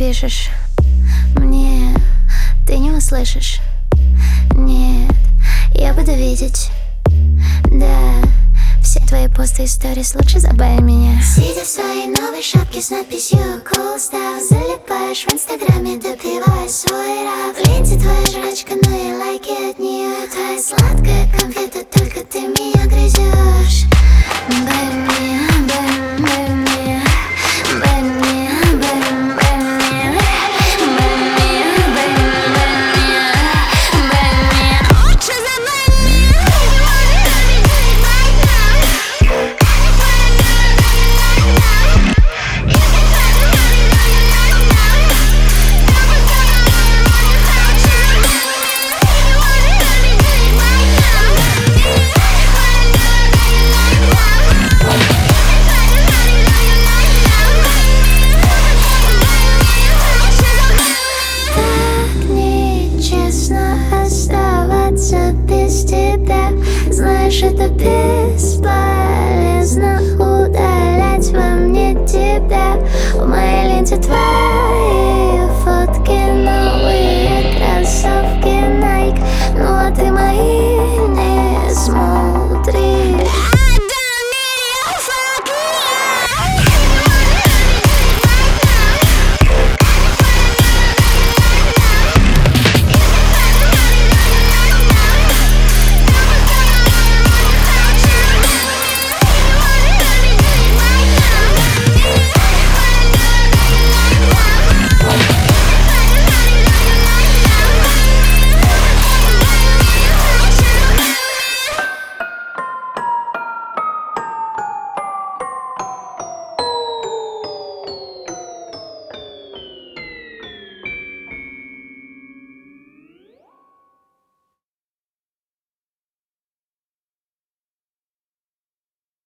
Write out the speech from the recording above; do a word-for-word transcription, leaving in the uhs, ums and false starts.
напишешь мне, ты не услышишь. Нет, я буду видеть, да, все твои посты и сторис, лучше забавь меня. Сидя в своей новой шапке с надписью Cool Stuff, залипаешь в инстаграме, допивая свой раф. В ленте твоя жрачка, ну и лайки от нее. Твоя сладкая